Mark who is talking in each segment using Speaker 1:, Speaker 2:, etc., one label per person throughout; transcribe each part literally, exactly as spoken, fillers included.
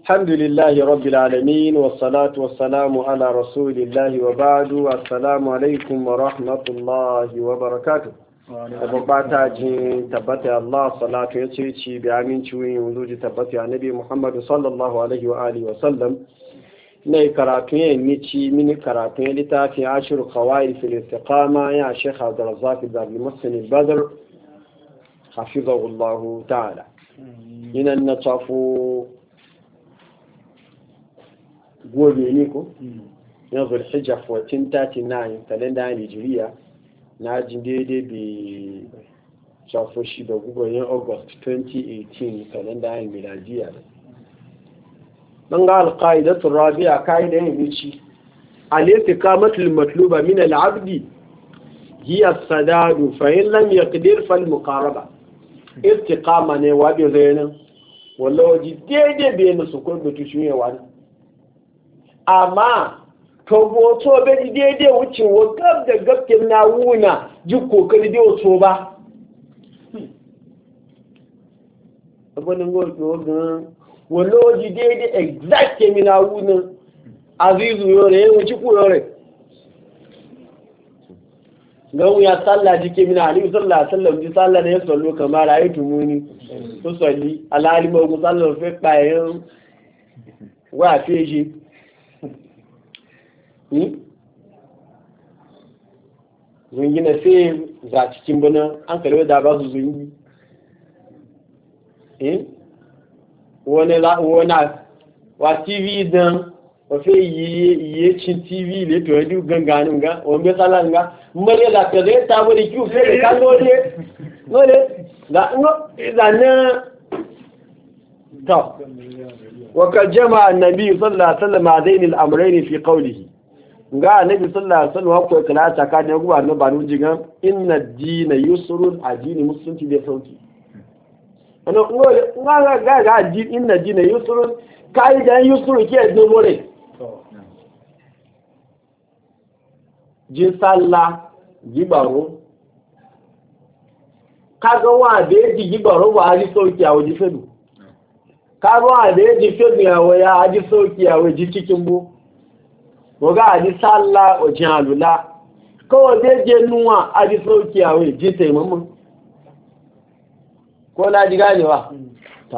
Speaker 1: الحمد لله رب العالمين والصلاة والسلام على رسول الله وبعد السلام عليكم ورحمة الله وبركاته tabbata ji tabbata Allah salatu ya ce ci bi aminci wani yanzu ji tabbata annabi Muhammad sallallahu alaihi wa alihi wa sallam ne karatu ya ni ci mini karatu ya littafi ashir qawaid fil istiqama ya Sheikh Abdul Razzaq ibn Muslim al-Badr hafizahu Allah ta'ala ina na tafu gobe ne ko yanzu hijja fourteen thirty-nine kalenda Nigeria na jin daidai bi shafo shi da gugoyin august twenty eighteen kalenda yin miladiya don ga alƙa'idatun rabia ka'ida yin wuce al'istiqamatul matluba min al'abdi hiya sadadu fa in lam yaqdir fal muqaraba istiqama ne wa bi zainin wallahi daidai bi ne su ko bitu shi ne wani amma tobo to be daidai wuce wa gab da gabkin na wuna ji kokari da wato ba abanin gogo gan wallo ji daidai exact mi na wuna azizu yore wuce ku yore gawo ya sallah jike mina ali sallallahu alaihi wasallam ji sallah ne sallo kamar ayi tumuni to salli alalima go sallo fe payan wa feji zungi na sai za cikin bana an kalli da ba su zungi wani wa tv dan wafe yi cin tv le to yadu ganganin ga wani tsalan ga mare da ka zai ta wani kiwu sai da kan nole nole da na ta waka jama'a annabi sallallahu alaihi wasallam adaini al-amrayn fi qawlihi ga annabi sallallahu alaihi wasallam ko kala ta ka ne guba no banu jiga inna ad-din yusrun adini musulunci da sauki ano ngole ngala ga ga din inna ad-din yusrun kai da yusru ke do more jin sallah gibaro kaga wa da ji gibaro wa ali sauki a waje fedu kaga wa da ji fedu ya waya aji sauki a waje cikin bu wọ́gá àdí sálá ọ̀jìn àlùlá kọ́wọ́ déjé núwà àdí sókè àwọn ìjíta ìmọ́mọ́ kó láti gáàlẹ̀wà tà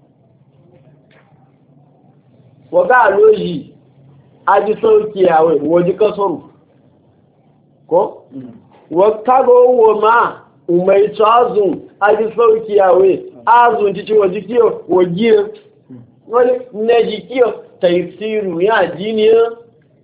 Speaker 1: wọ́gá àlóyìí àdí sókè àwọn ìwọ̀jí kọ́sọ̀rù kó wọ́kágọ́ owó máa umar ìtọ́ azùn àdí sókè àwọn azùn títí wọ́jí kí wọ́jí wọ́n nẹ́jì kí tàìsírù yá jíníyàn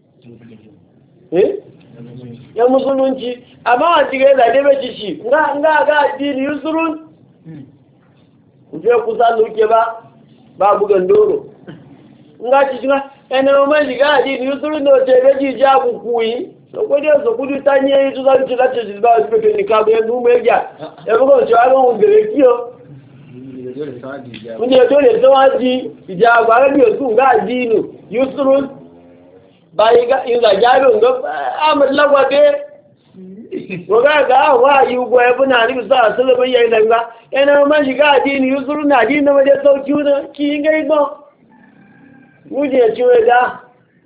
Speaker 1: eh ya musulunci amma a cikin zaɗe bai ci shi nga nga ga addini yusurun je kusa luke ba ba bugan doro nga ci nga ene mai diga addini yusurun no te beji ja ku kuyi so ko de so kudu tanye tu za ci lati ci ba su ke ni ka be nu me ja e ko ci a gon gere kiyo mun ye dole to aji ija ba bi su nga addini yusurun bayi ga inda jarin ga amur lagwabe waga ga wa yi ugbo ya buna ni bisa sulubin yayin nan ga yana man shiga addini yusuru na addini na waje sauki na ki ga igbon muje ciwe da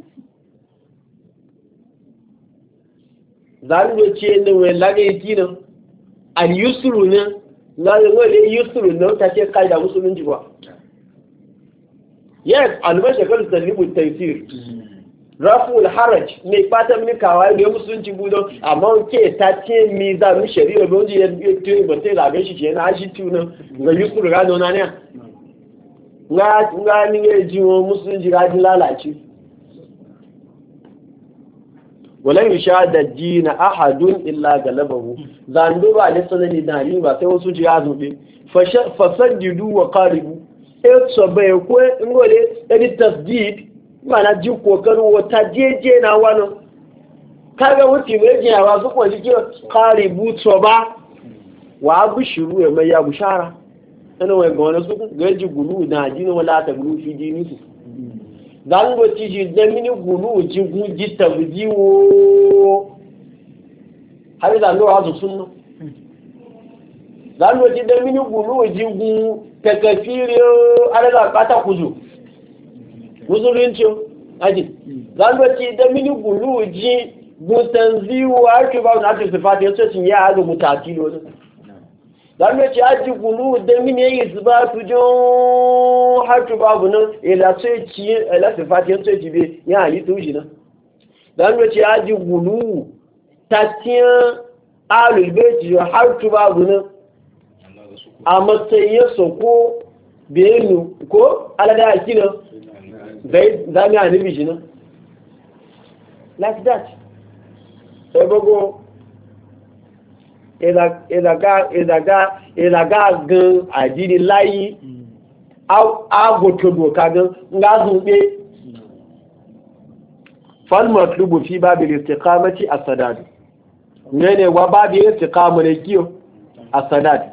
Speaker 1: zan go ce ne we lage kinan al yusuru ne la yo le yusuru ne ta ce kai da musulunci ba yes al-mashakal talibu taysir raful haraj mai fata mini kawai da musulunci budo amma ke ta ce mi za mu shari'a ba wanda ya tuyi ba sai labe shi ke na shi tuna ga yusuf ga dona ne nga nga ni ya ji wo musulunci ga ji lalace walan yashada din ahadun illa galabahu zando ba ne sanani da ni ba sai wasu ji ya zube fasaddidu wa qaribu e so bai ko ngole edi tasdid mana ji kokarin wata jeje na wani kaga wuce mai jiyawa su kwanci ke kare buto ba wa abu shiru ya mai ya bushara ɗana wai ga wani su gaji gulu na jini wala ta gulu fi jini su zan goci shi don mini gulu ji guji ta guji wo har zan lura su sunna zan goci don mini gulu ji gu ta kafiri ala da kata kuzu musulunci aji zanwaci da mini guluji mutanziwu har ba na ta sifati yace cin ya hazo mutatilo ne zanwaci aji gulu da mini yayi sifatu jo har babu nan ila sai ci ila sifati yace ci be ya yi tuji nan zanwaci aji gulu tatiyan alul baiti har babu nan a matsayin soko benu ko alada akina zai zami a nufi shi nan like that ebogo ìdàgá gan àjírí láyé agbòtòdò kagan ngázùn pé falmar lubu fi babu istiqamati a sadadu ne wa babu istiqama ne kiyo a sadadu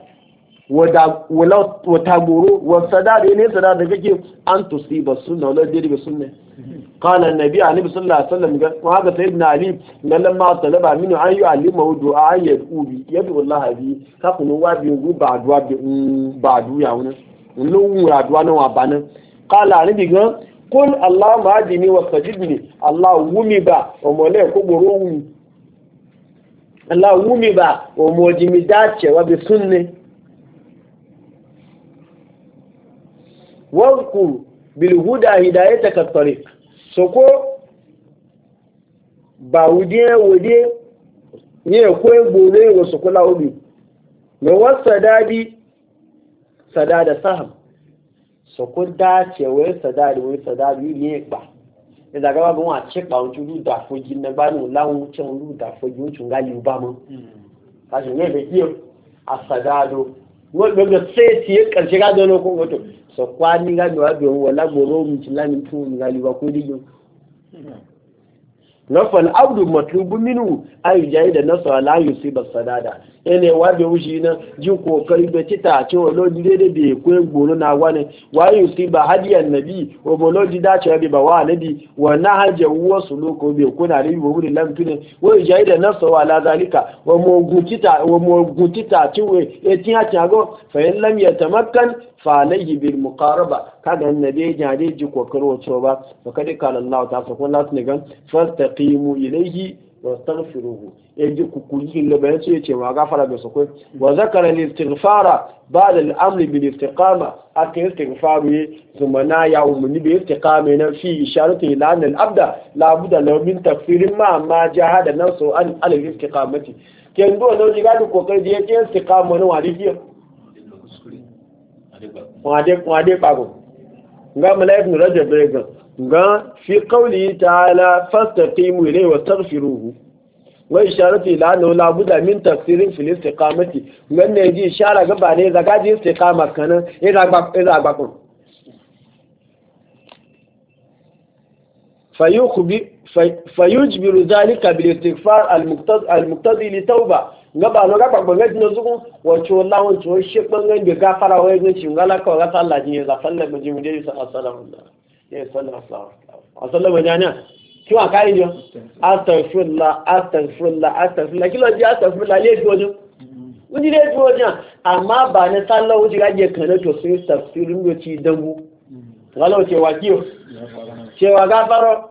Speaker 1: wata goro wasadadu ne sadadu kake an tusiba sunna wala dirbi sunna قال النبي عليه الصلاه والسلام وهذا سيدنا علي لما طلب منه ان يعلمه دعاء يدعو به يدعو الله به كفن وابي بعد وابي بعد ياون لو ادوا نوا بان قال النبي قل اللهم اهدني واستجبني الله ومي با ومole ko goro wumi Allah wumi ba wa mojimi dacewa bi sunne wanku bil huda hidayataka tariq soko ba wudiye wudiye ne ko gbore wa sokola obi ne wasadadi sadada saham soko dace wai sadadi wai sadadi ne ba da ga ba wa che pa oju lu da foji na ba nu lawun che lu da foji oju ngali ba mo ka je ne be kiyo asadado wọ́n gbogbo séètì kàrṣẹ́ gádọ́ ní okùn ọ̀tọ̀ sọ̀kwá ní gádọ́ àbẹ̀ wọ́n lágbòrò omi láti fún ìgbàlùwà kó díjọ nọ́fàn abdul matlubu minu ayyujayi da nasu alayu sai ba sadada yana wa bai wuce na jin kokari da tita a cewa lodi daidai da ya koyi goro na wani wayu sai ba hadiyar nabi wa bolodi dacewa bai ba wa nabi wa na hajjar wasu loko bai kuna da yi wa wurin lamtunan wa ijayi da nasu ala zalika wa mogun tita cewa ya tin ya cago fahim lam ya tamakkan fa alayhi bil muqaraba kaga annabi jade ji kokari wato ba fa kada kana Allah ta sa kun lati ne gan fastaqimu ilayhi wastaghfiruhu yaji ku kuyi le bayan ce ce ma gafara da sokoi wa zakara al istighfara ba'da al amr bil istiqama aka istighfaru zumana ya umni bi istiqama na fi isharatu ila an al abda la budda law min tafsirin ma ma jahada nafsu an al istiqamati ken do no jiga du kokari je ce istiqama no wadi fiyo wade wade pago nga malaikun rajab rega nga fi qawli ta'ala fastaqimu ilayhi wastaghfiruhu wa isharatu ila annahu la budda min tafsirin fil istiqamati nganne ji ishara ga bane zaga ji istiqama kana ina gba ina gba kun fayukhbi fayujbiru dhalika bil istighfar al muqtadi al muqtadi li tawba ngaba no gaba gbanga dino zugun wato lawon to shi bangan da gafara wai ne cin gala ka ga Allah ji ya zafalla mu ji mu dai sallallahu ya sallallahu sallallahu jana ki wa kai jo astaghfirullah astaghfirullah astaghfirullah kilo ji astaghfirullah le jojo wani le jojo amma ba ne sallahu ji gaje kana to sai tafsirin yo ci dambu wala ce wa kiyo cewa gafaro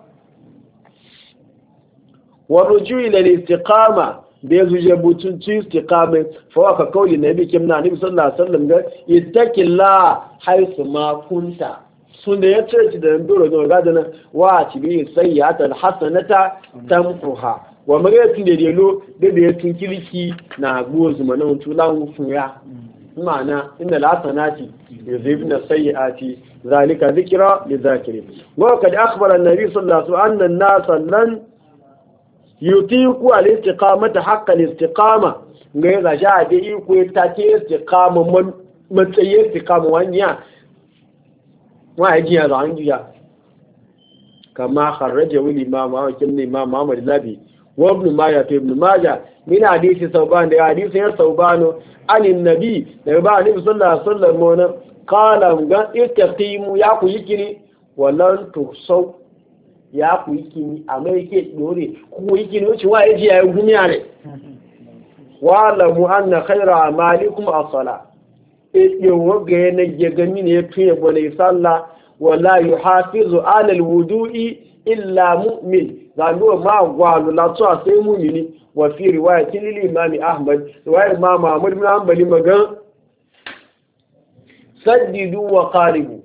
Speaker 1: wa rujui ila istiqama da ya zuje butun ci istiqama fa wa ka kauli nabi kimna nabi sallallahu alaihi wasallam ga ittaqilla haythu ma kunta sun da ya ce da ndoro ga gadana wa tibi sayyata alhasanata tamquha wa magayatun da delo da da ya tunkiliki na gozu manan tulan fuya ma'ana inna alhasanati yuzibna sayyati zalika dhikra lidhakirin wa kad akhbara an-nabi sallallahu alaihi wasallam anna an-nasa lan yutiku al-istiqamata haqqa al-istiqama ngai ga ja da iko ta ce istiqama man matsayi istiqama wanya wa yaji ya zan jiya kama kharraja wal imam wa kimni imam Muhammad Labi wa ibn Majah fi ibn Majah min hadisi Sauban da hadisi ya Saubano anin nabi da ba nabi sallallahu alaihi wasallam mona qala ga istaqimu ya ku yikini wallan tusau ya ku yikini amma yake dore ku yikini wuce wa yaji ya gumiya ne wa lamu anna khayra amalikum as-salah e yo ga ne je gami ne tuye bone sallah wala yuhafizu ala alwudu'i illa mu'min zanu ma gwalu la to sai mu'mini wa fi riwayatin lil imam ahmad riwayat imam ahmad bin hanbali magan saddidu wa qaribu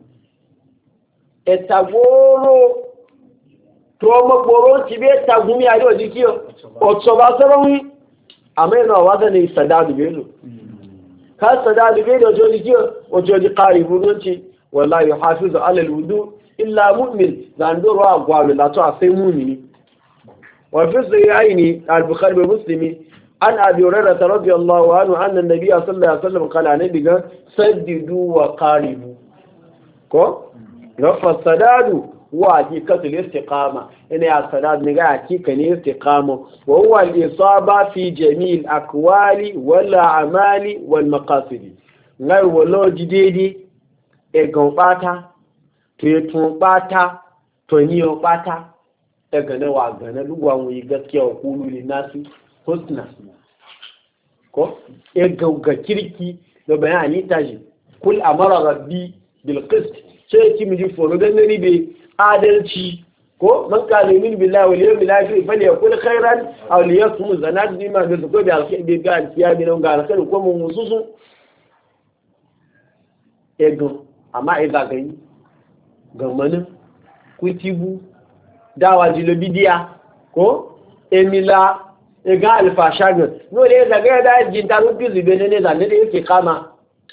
Speaker 1: etagoro to magboro ti be tagumi ari odikio otsoba sorowi amena wada ni sadadu belo ka sadadu belo odikio ojoji qaribu nti wala yuhafizu ala alwudu illa mu'min zandoro agwalu la to asai mu'mini wa fi sahihaini al-bukhari wa muslim an abi hurairah radiyallahu anhu anna an-nabiy sallallahu alaihi wasallam qala nabi saddidu wa qaribu ko rafa sadadu wa hakikatul istiqama ina ya sadad ne ga hakika ne istiqama wa huwa al-isaba fi jami'il aqwali wal a'mali wal maqasid ngai wolo jidedi e gan pata to yetun pata to niyo pata daga ne wa gana lugwa mu yi gaskiya wa kulu lin nasi husna ko e ga kirki da bayani taji kul amara rabbi bil qist sai ki miji foro dan ne be adalci ko man kana min billahi wal yawmil akhir fa yakul khairan aw liyasum zanad bima bi ko bi alkhair bi ga alkiya bi non ga alkhair ko mun mususu ego amma e ga gani gamanin kutibu dawa jilobidia ko emila e ga alfasha ga no le da ga da jinta rubi zibe ne ne da ne yake kama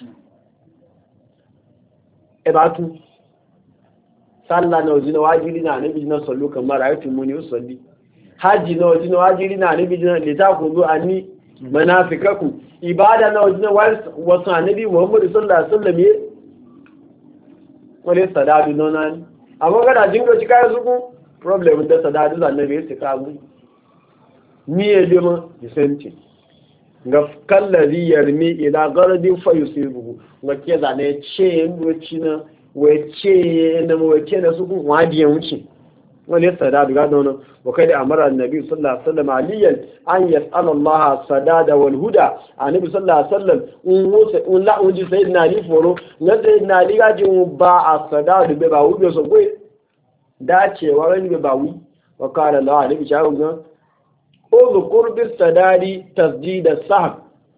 Speaker 1: e ba tu sallah na wajina wajiri na nabi na sallu kamar ayatu muni usalli haji na wajina wajiri na nabi na litakuzu anni manafikaku ibada na wajina wasu annabi muhammad sallallahu alaihi wasallam wale sadadu nonan amma kada jingo cika zuku problem da sadadu da annabi sai ka mu ni edema disenti ga kallazi yarmi ila garadin fa yusibu wake da ne ce ngoci na wace na wace na su kun wadiyan wuce wani sadadu ga dono wa kai da amara annabi sallallahu alaihi wasallam aliyan an yas'ala Allah sadada wal huda annabi sallallahu alaihi wasallam un wuce un la unji sayyidina ali foro na sayyidina ali ga ji ba a sadadu be ba wu so gwe dacewa wani be ba wu wa qala la ali bi shawu ga uzkur bis sadadi tasdid as-sahb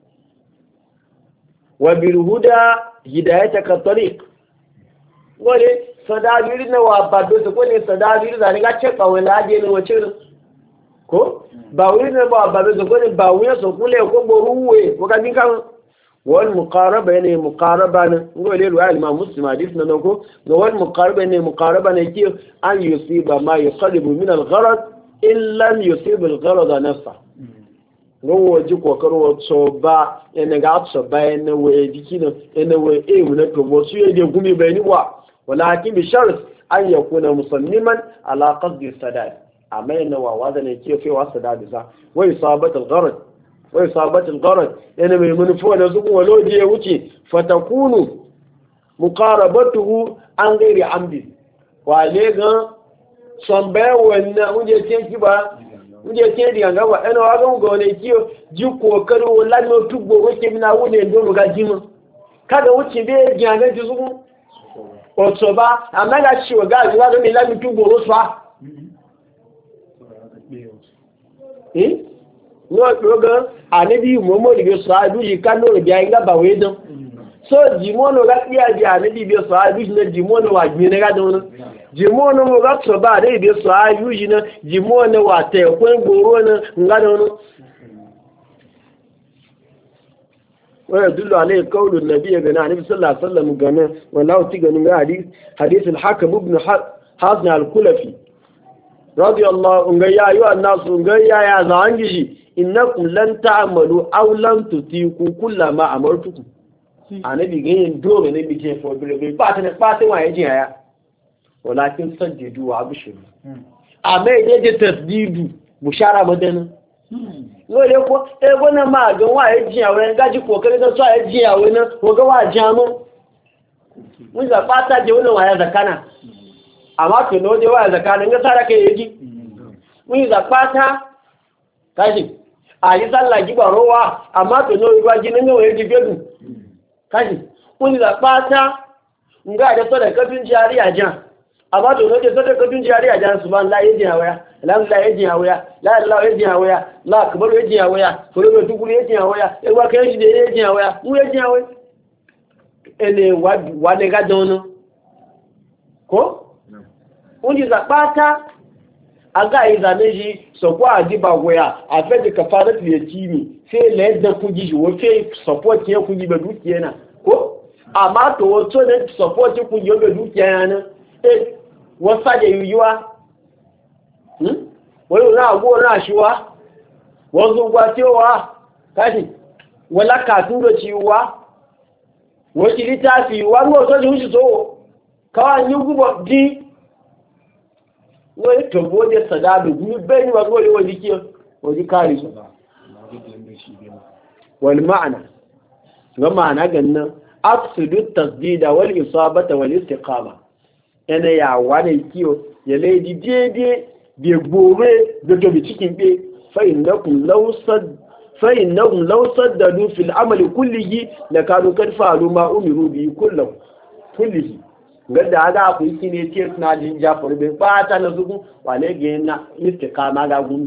Speaker 1: wa bil huda hidayataka tariq wani sadadiri na wa bado su kone sadadiri zane ga ce kawai laje ne wace ko ba wuri ne ba bado su kone ba wuya su kule ko boruwe ko kan kan wal muqaraba ne muqaraba ne ngole ruwa al-imam muslim hadith na ko ga wal muqaraba ne muqaraba ne ki an yusiba ma yuqaribu min al-gharad illa yusib al-gharad nafsa gowo ji kokaro wato ba ene ga so ba ene we dikino ene we e mu na to bo su ye de gumi bayani wa ولكن بشرط أن يكون مصمما على قصد السداد أما إنه ووضع كيف وسداد ذا وإصابة الغرض وإصابة الغرض يعني من منفوع نزوم ولوجي يوتي فتكون مقاربته عن غير عمد وعليه صنبه وإنه وجه تنكبه wuje ke diga gaba ina wa ga gone kiyo ji kokaro wallahi no tugbo wake mina wune ndo ga jima kada wuce be gyaga ji zugu otoba amaga chiwo ga ji wa ga mi la mi tugbo ro fa eh no doga anabi momo ni be sa du ji kanu ro ja inga ba wedo so jimono ga iya ji anabi be sa du ji jimono wa ji ne ga don jimono mo ga so ba dai be sa yu ji na jimono wa te ko ngoro na nga don wa yadullu alayhi qawlu an-nabiy gana annabi sallallahu alaihi wasallam gana wallahu tigani ga hadith hadith al-hakim ibn hazn al-kulafi radiyallahu anhu ya ayu an-nas ga ya ya zangi shi innakum lan ta'malu aw lam tutiku kullama amartukum annabi ga yin dole ne bi ke for bi ba ta ne ba ta waye jin aya walakin sajjidu wa abshiru amma yaje tasdidu bushara madana lórí ẹ̀kọ́ ẹgbẹ́ náà máa gan wà ẹ́ jí àwọn ẹgájí pọ̀ kẹ́lẹ́ tó sọ ẹ́ jí àwọn iná wọ́gá wà jí àmọ́ wọ́n ìgbà pátá jẹ́ wọ́n wà ẹ́ zakana àmá tó ní ó jẹ́ wà ẹ́ zakana ní sára kẹ́ yẹ́jí wọ́n ìgbà pátá káṣì àyíṣàlá jígbà rọ́ wà àmá tó ní ó jí nínú ẹ̀jí gbẹ́gùn káṣì wọ́n ìgbà pátá nga da sadakatun jariya jan amma to ne sadakatun jariya jan subhanallah yaji hawaya alhamdulillah yaji hawaya la ilaha yaji hawaya la akbar yaji hawaya kore tukuru yaji hawaya e wa kai shi da yaji hawaya mu yaji hawaya ene wa wa ne ga dono ko unji zapata aga izaneji so kwa adiba goya afedi kafarat yatimi sai le da kuji wo fe support ye kuji be dukiya na ko amma to wato ne support kuji be dukiya na eh wasa da yuyuwa hmm wani na go na shiwa wazu gwatewa kashi wala ka turo ciwa wani litafi wani wato ji hushi so kawai yi gubo di wani tobo da sadadu gumi bai wa zuwa yawan jiki wajen kare su wani ma'ana ga ma'ana gannan absolute tasdida wal isabata wal istiqama yana ya wani kiyo ya laidi daidai bai gore da tobi cikin be fa'in na kun lausad fa'in na kun lausad da nufin amali kullihi na kanu kan faru ma umiru biyu kullum kullihi gadda aga ku yi ne ce suna jin jafar bai fata na zugun wale ga yana istikama ga gumi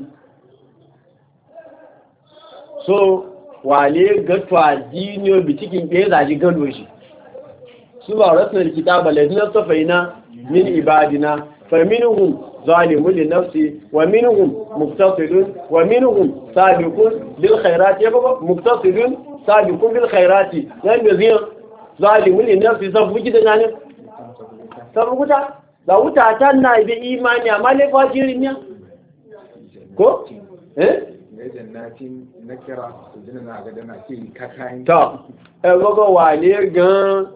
Speaker 1: so wale ga twadiniyo bi cikin ɗaya zaji gano shi su ba rasu da kitaba lalzina safaina min ibadina fa minhum zalimun li nafsi wa minhum muqtasidun wa minhum sabiqun bil khairati ya baba muqtasidun sabiqun bil khairati yan da zai zalimun li nafsi sai fuki da nan sabu wuta da wuta ta na da imani amma ne fajirin ne ko eh
Speaker 2: jannatin nakira sujina na ga dana ke kakayin
Speaker 1: to e gogo wale gan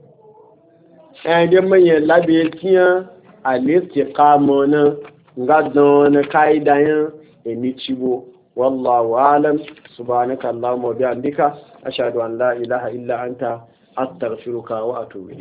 Speaker 1: e de maye labe tiyan al-istiqama na ngadon kaida yan emi chibo wallahu alam subhanaka allahumma wa bihamdika ashhadu an la ilaha illa anta astaghfiruka wa atubu